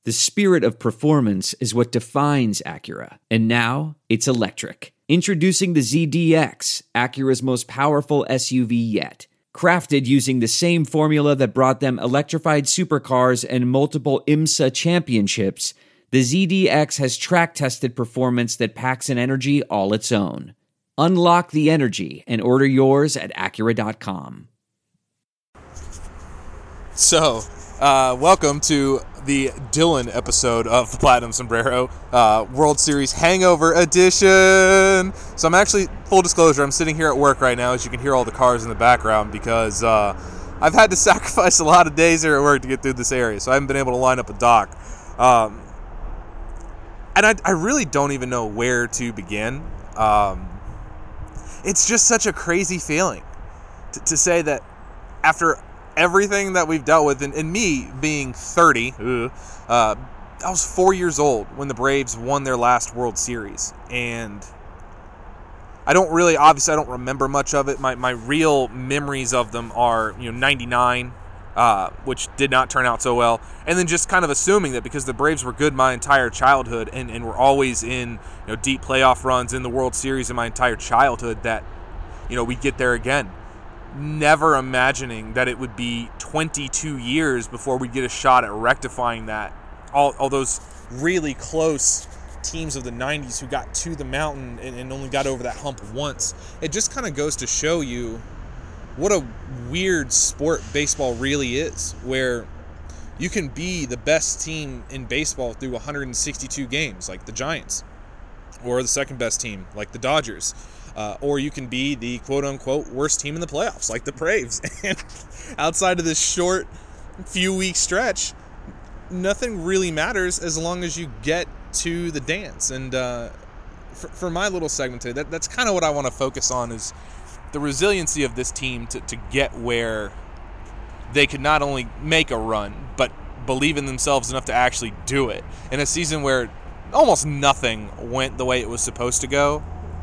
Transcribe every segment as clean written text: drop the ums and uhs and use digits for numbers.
The spirit of performance is what defines Acura. And now, it's electric. Introducing the ZDX, Acura's most powerful SUV yet. Crafted using the same formula that brought them electrified supercars and multiple IMSA championships, the ZDX has track-tested performance that packs an energy all its own. Unlock the energy and order yours at Acura.com. So, welcome to the Dylan episode of the Platinum Sombrero World Series Hangover Edition. So I'm actually, full disclosure, I'm sitting here at work right now, as you can hear all the cars in the background, because I've had to sacrifice a lot of days here at work to get through this area, so I haven't been able to line up a dock. And I really don't even know where to begin. It's just such a crazy feeling to say that after everything that we've dealt with, and me being 30, I was 4 years old when the Braves won their last World Series, and I don't remember much of it. My real memories of them are, 99, which did not turn out so well, and then just kind of assuming that because the Braves were good my entire childhood and were always in deep playoff runs in the World Series in my entire childhood, that we'd get there again. Never imagining that it would be 22 years before we get a shot at rectifying that. All those really close teams of the 90s who got to the mountain and only got over that hump once. It just kind of goes to show you what a weird sport baseball really is, where you can be the best team in baseball through 162 games, like the Giants, or the second best team, like the Dodgers. Or you can be the quote-unquote worst team in the playoffs, like the Braves. And outside of this short few-week stretch, nothing really matters as long as you get to the dance. And for my little segment today, that's kind of what I want to focus on, is the resiliency of this team to get where they could not only make a run, but believe in themselves enough to actually do it. In a season where almost nothing went the way it was supposed to go,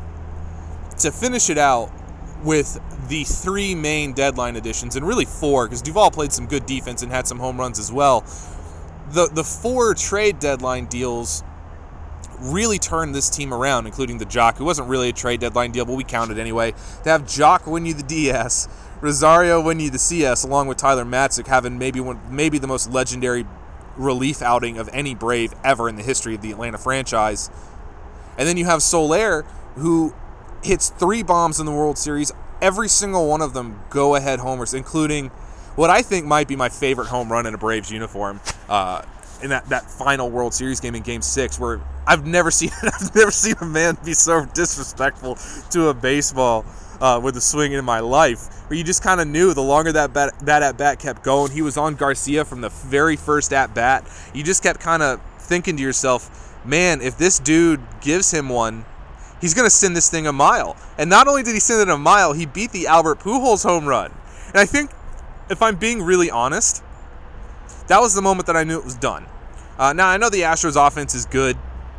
to finish it out with the three main deadline additions, and really four, because Duvall played some good defense and had some home runs as well. The four trade deadline deals really turned this team around, including the Jock, who wasn't really a trade deadline deal, but we counted anyway. To have Jock win you the DS, Rosario win you the CS, along with Tyler Matzek having maybe the most legendary relief outing of any Brave ever in the history of the Atlanta franchise. And then you have Soler, who hits 3 bombs in the World Series, every single one of them go-ahead homers, including what I think might be my favorite home run in a Braves uniform, in that final World Series game in Game 6, where I've never seen a man be so disrespectful to a baseball with a swing in my life, where you just kind of knew the longer that at-bat kept going. He was on Garcia from the very first at-bat. You just kept kind of thinking to yourself, man, if this dude gives him one, he's going to send this thing a mile. And not only did he send it a mile, he beat the Albert Pujols home run. And I think, if I'm being really honest, that was the moment that I knew it was done. Now, I know the Astros offense is good,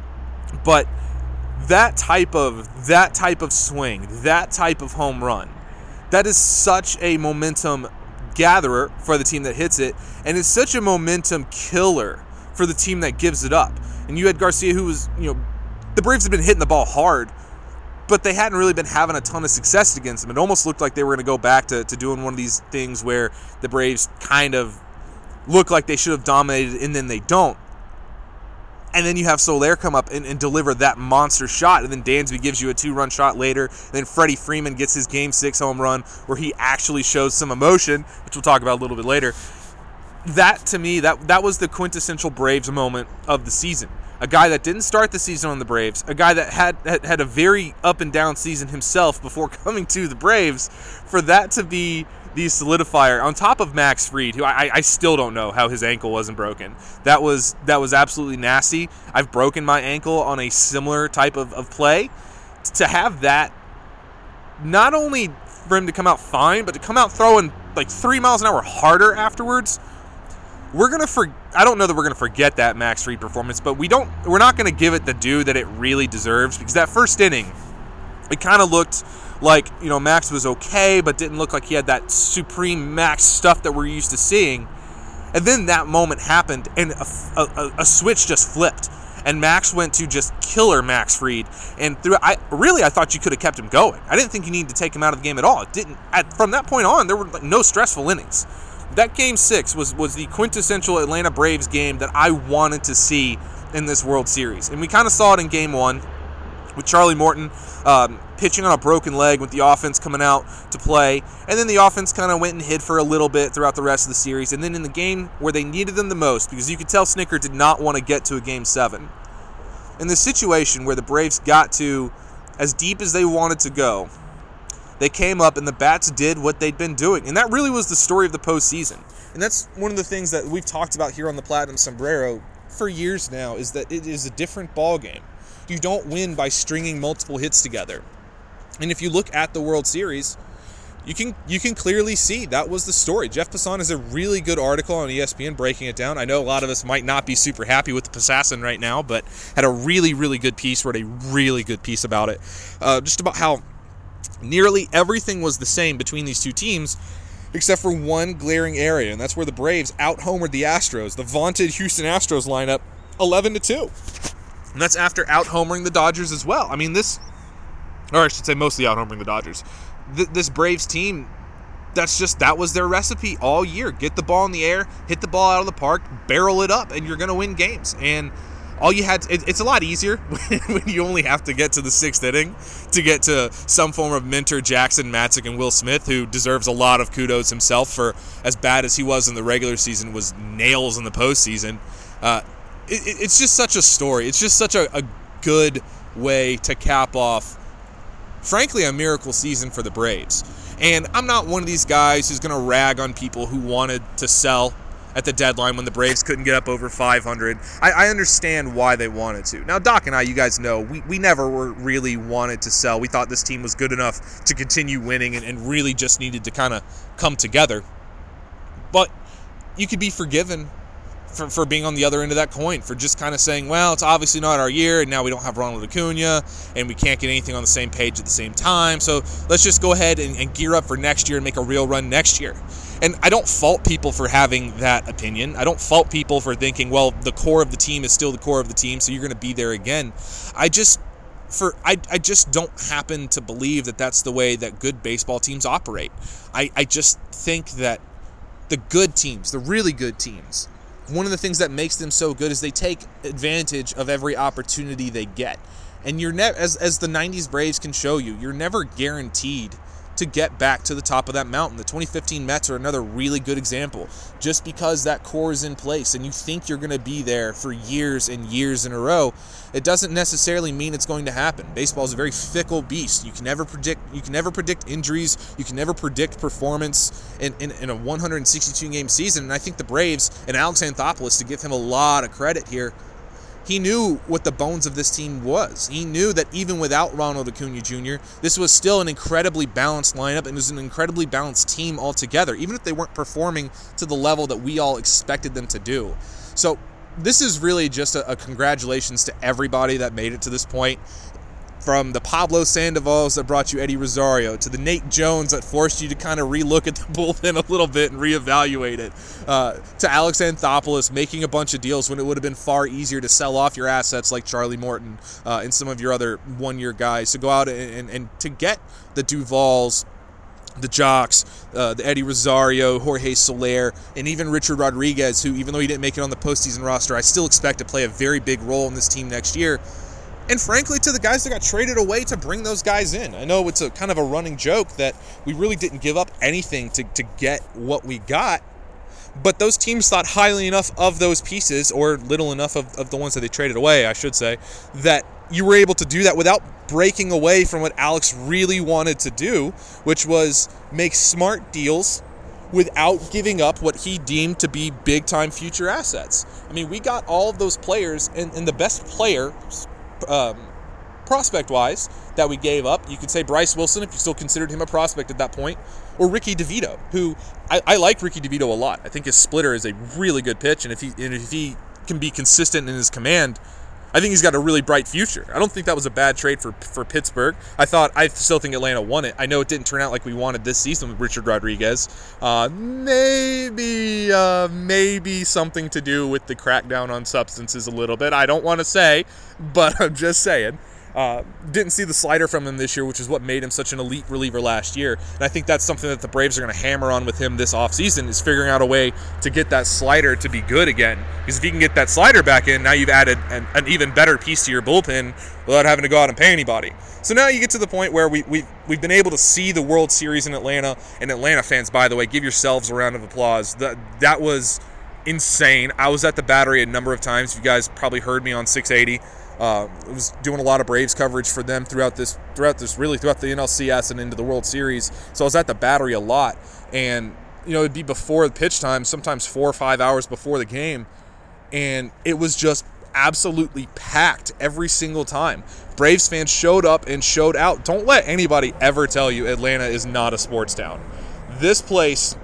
but that type of swing, that type of home run, that is such a momentum gatherer for the team that hits it, and it's such a momentum killer for the team that gives it up. And you had Garcia, who was, the Braves have been hitting the ball hard, but they hadn't really been having a ton of success against them. It almost looked like they were going to go back to doing one of these things where the Braves kind of look like they should have dominated, and then they don't. And then you have Soler come up and deliver that monster shot, and then Dansby gives you a 2-run shot later. And then Freddie Freeman gets his Game 6 home run, where he actually shows some emotion, which we'll talk about a little bit later. That, to me, that was the quintessential Braves moment of the season. A guy that didn't start the season on the Braves, a guy that had a very up-and-down season himself before coming to the Braves, for that to be the solidifier, on top of Max Fried, who I still don't know how his ankle wasn't broken. That was absolutely nasty. I've broken my ankle on a similar type of play. To have that, not only for him to come out fine, but to come out throwing like 3 miles an hour harder afterwards, I don't know that we're gonna forget that Max Fried performance, but we're not gonna give it the due that it really deserves, because that first inning, it kind of looked like, Max was okay, but didn't look like he had that supreme Max stuff that we're used to seeing. And then that moment happened, and a switch just flipped. And Max went to just killer Max Fried. And I thought you could have kept him going. I didn't think you needed to take him out of the game at all. It didn't. From that point on, there were no stressful innings. That Game 6 was the quintessential Atlanta Braves game that I wanted to see in this World Series. And we kind of saw it in Game 1 with Charlie Morton pitching on a broken leg with the offense coming out to play. And then the offense kind of went and hid for a little bit throughout the rest of the series. And then in the game where they needed them the most, because you could tell Snitker did not want to get to a Game 7. In the situation where the Braves got to as deep as they wanted to go, they came up and the bats did what they'd been doing. And that really was the story of the postseason. And that's one of the things that we've talked about here on the Platinum Sombrero for years now, is that it is a different ball game. You don't win by stringing multiple hits together. And if you look at the World Series, you can clearly see that was the story. Jeff Passan has a really good article on ESPN breaking it down. I know a lot of us might not be super happy with the Passan right now, but had a really, really good piece, wrote a really good piece about it. Just about how nearly everything was the same between these two teams, except for one glaring area, and that's where the Braves out-homered the Astros, the vaunted Houston Astros lineup, 11-2. And that's after out-homering the Dodgers as well. I mean, I should say mostly out-homering the Dodgers. This Braves team, that was their recipe all year. Get the ball in the air, hit the ball out of the park, barrel it up, and you're going to win games. And all you had, it's a lot easier when you only have to get to the 6th inning to get to some form of Minter, Jackson, Matzik, and Will Smith, who deserves a lot of kudos himself for, as bad as he was in the regular season, was nails in the postseason. It's just such a story. It's just such a good way to cap off, frankly, a miracle season for the Braves. And I'm not one of these guys who's going to rag on people who wanted to sell at the deadline when the Braves couldn't get up over 500. I understand why they wanted to. Now, Doc and I, you guys know, we never were really wanted to sell. We thought this team was good enough to continue winning and really just needed to kind of come together. But you could be forgiven for being on the other end of that coin, for just kind of saying, well, it's obviously not our year, and now we don't have Ronald Acuna, and we can't get anything on the same page at the same time, so let's just go ahead and gear up for next year and make a real run next year. And I don't fault people for having that opinion. I don't fault people for thinking, well, the core of the team is still the core of the team, so you're going to be there again. I just don't happen to believe that that's the way that good baseball teams operate. I just think that the good teams, the really good teams, one of the things that makes them so good is they take advantage of every opportunity they get. And you're as the 90s Braves can show you, you're never guaranteed to get back to the top of that mountain. The 2015 Mets are another really good example. Just because that core is in place and you think you're going to be there for years and years in a row, it doesn't necessarily mean it's going to happen. Baseball is a very fickle beast. You can never predict injuries. You can never predict performance in a 162 game season. And I think the Braves and Alex Anthopoulos, to give him a lot of credit here, he knew what the bones of this team was. He knew that even without Ronald Acuna Jr., this was still an incredibly balanced lineup and it was an incredibly balanced team altogether, even if they weren't performing to the level that we all expected them to do. So this is really just a congratulations to everybody that made it to this point. From the Pablo Sandovals that brought you Eddie Rosario, to the Nate Jones that forced you to kind of relook at the bullpen a little bit and reevaluate it, to Alex Anthopoulos making a bunch of deals when it would have been far easier to sell off your assets like Charlie Morton and some of your other one-year guys, to go out and to get the Duvals, the Jocks, the Eddie Rosario, Jorge Soler, and even Richard Rodriguez, who, even though he didn't make it on the postseason roster, I still expect to play a very big role in this team next year. And frankly, to the guys that got traded away to bring those guys in. I know it's a kind of a running joke that we really didn't give up anything to get what we got, but those teams thought highly enough of those pieces, or little enough of the ones that they traded away, I should say, that you were able to do that without breaking away from what Alex really wanted to do, which was make smart deals without giving up what he deemed to be big-time future assets. I mean, we got all of those players, and the best player prospect-wise that we gave up, you could say Bryce Wilson, if you still considered him a prospect at that point, or Ricky DeVito, who I like Ricky DeVito a lot. I think his splitter is a really good pitch, and if he can be consistent in his command, I think he's got a really bright future. I don't think that was a bad trade for Pittsburgh. I still think Atlanta won it. I know it didn't turn out like we wanted this season with Richard Rodriguez. Maybe something to do with the crackdown on substances a little bit. I don't want to say, but I'm just saying. Didn't see the slider from him this year, which is what made him such an elite reliever last year. And I think that's something that the Braves are going to hammer on with him this offseason, is figuring out a way to get that slider to be good again. Because if you can get that slider back in, now you've added an even better piece to your bullpen without having to go out and pay anybody. So now you get to the point where we've been able to see the World Series in Atlanta. And Atlanta fans, by the way, give yourselves a round of applause. That was insane. I was at the Battery a number of times. You guys probably heard me on 680. I was doing a lot of Braves coverage for them throughout the NLCS and into the World Series. So I was at the Battery a lot, and it'd be before the pitch time, sometimes 4 or 5 hours before the game, and it was just absolutely packed every single time. Braves fans showed up and showed out. Don't let anybody ever tell you Atlanta is not a sports town. This place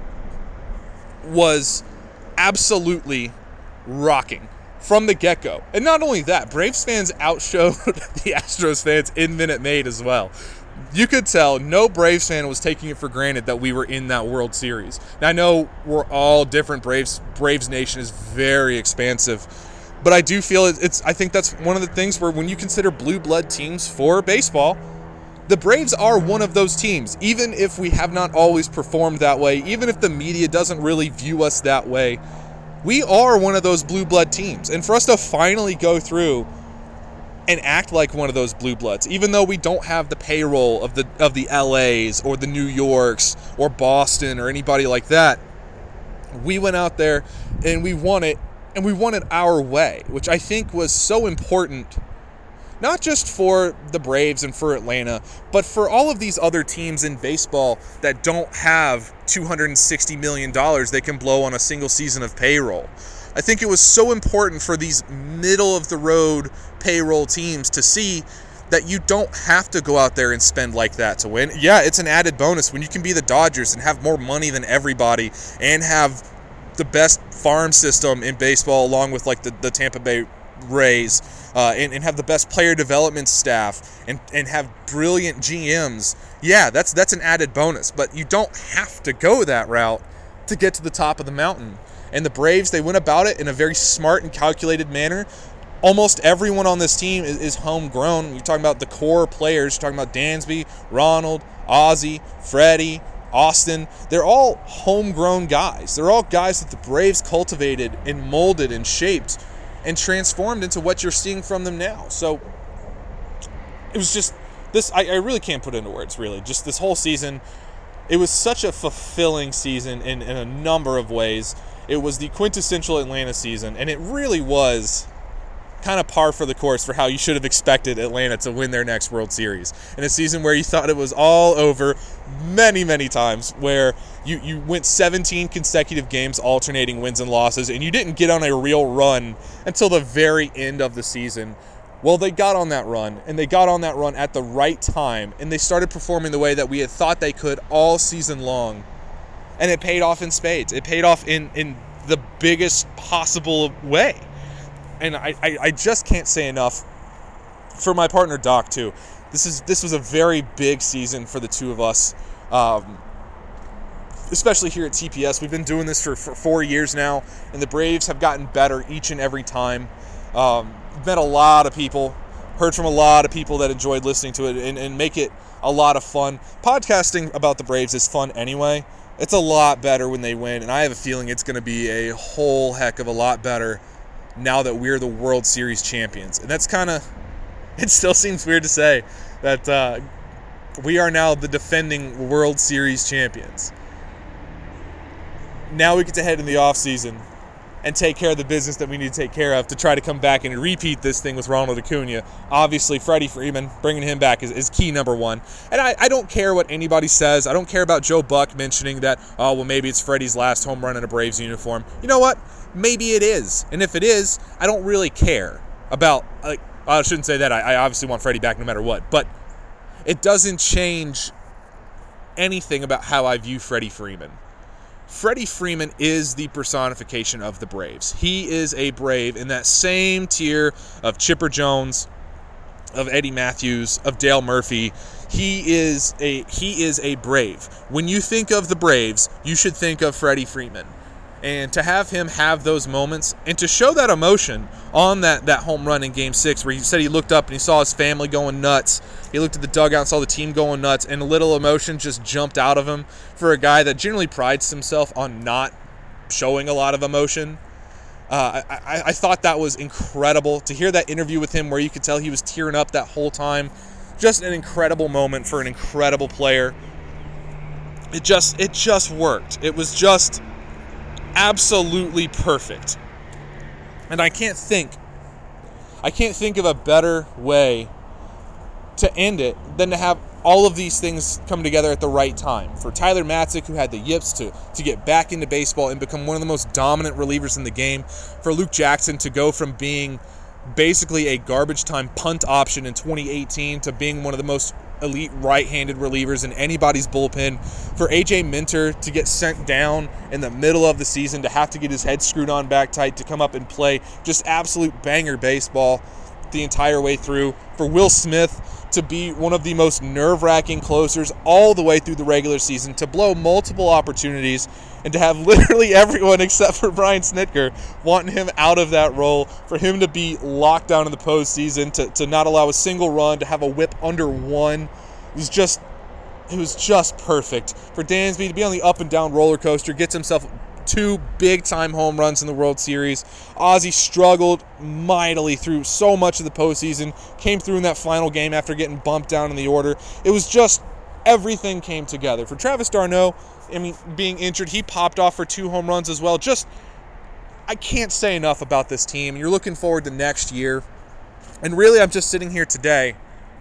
was absolutely rocking from the get-go. And not only that, Braves fans outshowed the Astros fans in Minute Maid as well. You could tell no Braves fan was taking it for granted that we were in that World Series. Now, I know we're all different. Braves Nation is very expansive. But I do feel I think that's one of the things where when you consider blue blood teams for baseball, the Braves are one of those teams. Even if we have not always performed that way, even if the media doesn't really view us that way, we are one of those blue blood teams. And for us to finally go through and act like one of those blue bloods, even though we don't have the payroll of the LAs or the New Yorks or Boston or anybody like that, we went out there and we won it, and we won it our way, which I think was so important, not just for the Braves and for Atlanta, but for all of these other teams in baseball that don't have $260 million they can blow on a single season of payroll. I think it was so important for these middle-of-the-road payroll teams to see that you don't have to go out there and spend like that to win. Yeah, it's an added bonus when you can be the Dodgers and have more money than everybody and have the best farm system in baseball along with like the Tampa Bay Rays, and have the best player development staff and have brilliant GMs. Yeah, that's an added bonus, but you don't have to go that route to get to the top of the mountain. And the Braves, they went about it in a very smart and calculated manner. Almost everyone on this team is homegrown. You're talking about the core players. You're talking about Dansby, Ronald, Ozzie, Freddie, Austin. They're all homegrown guys. They're all guys that the Braves cultivated and molded and shaped and transformed into what you're seeing from them now. So it was just this, I really can't put it into words, really. Just this whole season, it was such a fulfilling season in a number of ways. It was the quintessential Atlanta season, and it really was kind of par for the course for how you should have expected Atlanta to win their next World Series. In a season where you thought it was all over many, many times, where you went 17 consecutive games alternating wins and losses, and you didn't get on a real run until the very end of the season. Well, they got on that run, and they got on that run at the right time, and they started performing the way that we had thought they could all season long. And it paid off in spades. It paid off in the biggest possible way. And I just can't say enough for my partner Doc too. This was a very big season for the two of us, especially here at TPS. We've been doing this for 4 years now, and the Braves have gotten better each and every time. Met a lot of people, heard from a lot of people that enjoyed listening to it and make it a lot of fun. Podcasting about the Braves is fun anyway. It's a lot better when they win, and I have a feeling it's going to be a whole heck of a lot better now that we're the World Series champions. And that's kind of, it still seems weird to say that we are now the defending World Series champions. Now we get to head in the offseason and take care of the business that we need to take care of to try to come back and repeat this thing with Ronald Acuna. Obviously, Freddie Freeman, bringing him back is key number one. And I don't care what anybody says. I don't care about Joe Buck mentioning that, oh, well, maybe it's Freddie's last home run in a Braves uniform. You know what? Maybe it is. And if it is, I don't really care about, I shouldn't say that. I obviously want Freddie back no matter what. But it doesn't change anything about how I view Freddie Freeman. Freddie Freeman is the personification of the Braves. He is a Brave in that same tier of Chipper Jones, of Eddie Matthews, of Dale Murphy. He is a Brave. When you think of the Braves, you should think of Freddie Freeman. And to have him have those moments and to show that emotion on that home run in Game 6 where he said he looked up and he saw his family going nuts. He looked at the dugout and saw the team going nuts, and a little emotion just jumped out of him for a guy that generally prides himself on not showing a lot of emotion. I thought that was incredible. To hear that interview with him where you could tell he was tearing up that whole time. Just an incredible moment for an incredible player. It just worked. It was just absolutely perfect. And I can't think of a better way to end it than to have all of these things come together at the right time. For Tyler Matzek, who had the yips to get back into baseball and become one of the most dominant relievers in the game. For Luke Jackson to go from being basically a garbage time punt option in 2018 to being one of the most elite right-handed relievers in anybody's bullpen. For AJ Minter to get sent down in the middle of the season, to have to get his head screwed on back tight, to come up and play just absolute banger baseball the entire way through. For Will Smith to be one of the most nerve-wracking closers all the way through the regular season, to blow multiple opportunities, and to have literally everyone except for Brian Snitker wanting him out of that role, for him to be locked down in the postseason, to not allow a single run, to have a whip under 1. It was just perfect. For Dansby to be on the up and down roller coaster, gets himself 2 big-time home runs in the World Series. Ozzie struggled mightily through so much of the postseason, came through in that final game after getting bumped down in the order. It was just everything came together. For Travis d'Arnaud, being injured, he popped off for 2 home runs as well. I can't say enough about this team. You're looking forward to next year. And really, I'm just sitting here today,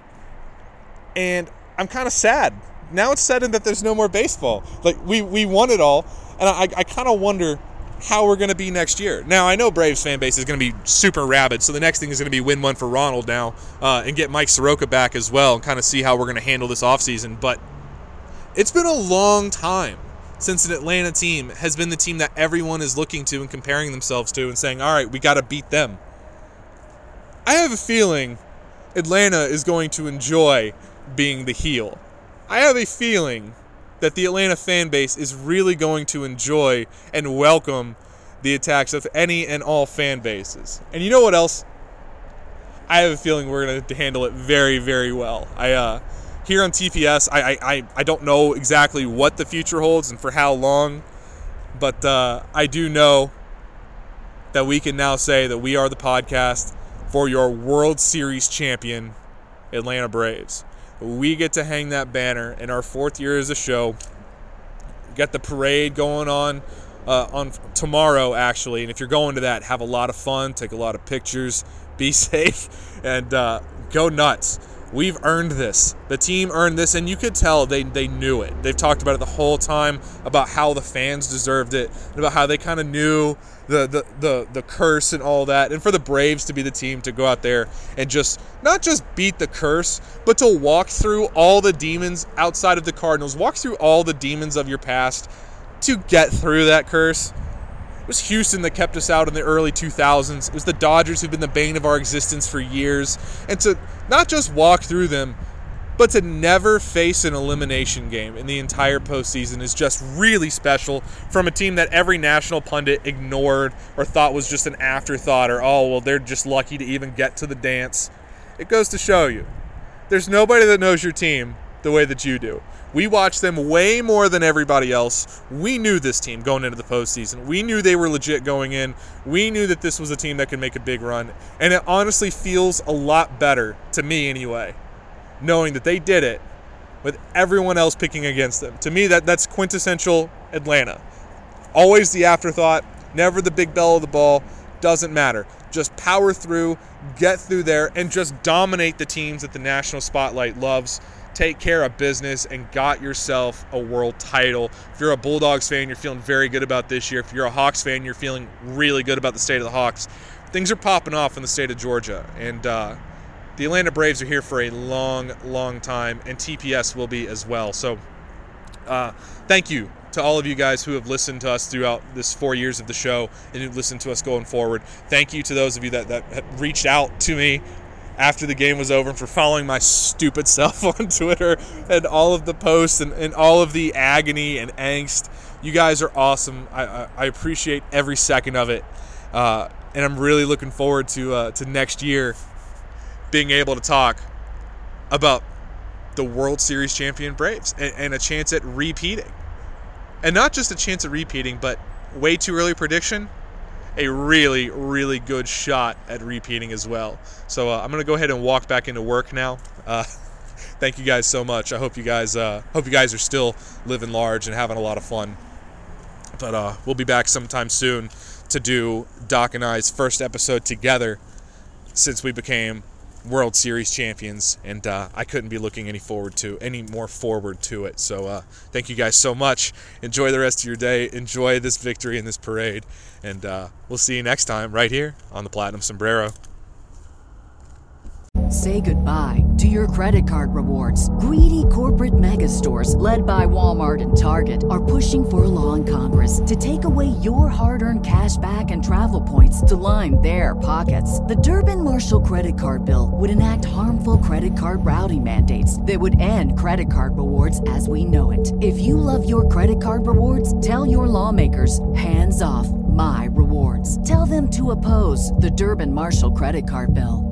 and I'm kind of sad. Now it's said that there's no more baseball. Like, we won it all. And I kind of wonder how we're going to be next year. Now, I know Braves fan base is going to be super rabid, so the next thing is going to be win one for Ronald now and get Mike Soroka back as well and kind of see how we're going to handle this offseason. But it's been a long time since an Atlanta team has been the team that everyone is looking to and comparing themselves to and saying, all right, we got to beat them. I have a feeling Atlanta is going to enjoy being the heel. I have a feeling that the Atlanta fan base is really going to enjoy and welcome the attacks of any and all fan bases. And you know what else? I have a feeling we're going to handle it very, very well. Here on TPS, I don't know exactly what the future holds and for how long, but I do know that we can now say that we are the podcast for your World Series champion, Atlanta Braves. We get to hang that banner in our 4th year as a show. Got the parade going on tomorrow, actually. And if you're going to that, have a lot of fun, take a lot of pictures, be safe, and go nuts. We've earned this. The team earned this, and you could tell they knew it. They've talked about it the whole time, about how the fans deserved it, and about how they kind of knew the curse and all that. And for the Braves to be the team to go out there and just not just beat the curse, but to walk through all the demons outside of the Cardinals, walk through all the demons of your past to get through that curse. It was Houston that kept us out in the early 2000s. It was the Dodgers who've been the bane of our existence for years. And to not just walk through them, but to never face an elimination game in the entire postseason is just really special from a team that every national pundit ignored or thought was just an afterthought or, oh, well, they're just lucky to even get to the dance. It goes to show you, there's nobody that knows your team the way that you do. We watched them way more than everybody else. We knew this team going into the postseason. We knew they were legit going in. We knew that this was a team that could make a big run. And it honestly feels a lot better, to me anyway, knowing that they did it with everyone else picking against them. To me, that's quintessential Atlanta. Always the afterthought, never the big bell of the ball. Doesn't matter. Just power through, get through there, and just dominate the teams that the national spotlight loves. Take care of business and got yourself a world title. If you're a Bulldogs fan, you're feeling very good about this year. If you're a Hawks fan, you're feeling really good about the state of the Hawks. Things are popping off in the state of Georgia, and the Atlanta Braves are here for a long, long time, and TPS will be as well. So thank you to all of you guys who have listened to us throughout this 4 years of the show and who've listened to us going forward. Thank you to those of you that have reached out to me after the game was over and for following my stupid self on Twitter and all of the posts and all of the agony and angst. You guys are awesome. I appreciate every second of it. And I'm really looking forward to next year being able to talk about the World Series champion Braves and a chance at repeating. And not just a chance at repeating, but way too early prediction, a really, really good shot at repeating as well. So I'm going to go ahead and walk back into work now. Thank you guys so much. I hope you guys are still living large and having a lot of fun. But we'll be back sometime soon to do Doc and I's first episode together since we became World Series champions, and I couldn't be looking any more forward to it. So thank you guys so much. Enjoy the rest of your day. Enjoy this victory and this parade, and we'll see you next time right here on the Platinum Sombrero. Say goodbye to your credit card rewards. Greedy corporate mega stores, led by Walmart and Target, are pushing for a law in Congress to take away your hard-earned cash back and travel points to line their pockets. The Durbin-Marshall credit card bill would enact harmful credit card routing mandates that would end credit card rewards as we know it. If you love your credit card rewards, tell your lawmakers, hands off my rewards. Tell them to oppose the Durbin-Marshall credit card bill.